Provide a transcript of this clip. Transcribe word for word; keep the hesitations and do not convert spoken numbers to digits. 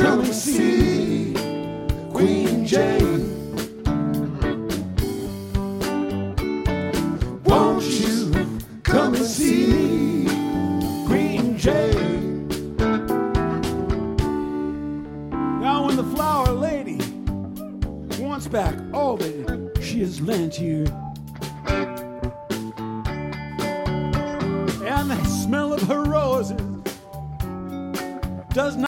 come and see Queen Jane. Won't you come and see Queen Jane? Now when the flower lady wants back all that she has lent you, and the smell of her roses does not